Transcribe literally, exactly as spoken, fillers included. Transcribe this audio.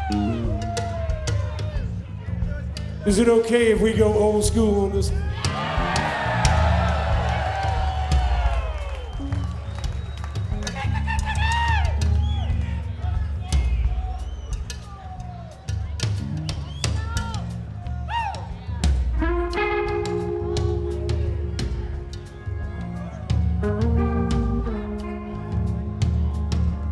Is it okay if we go old school on this?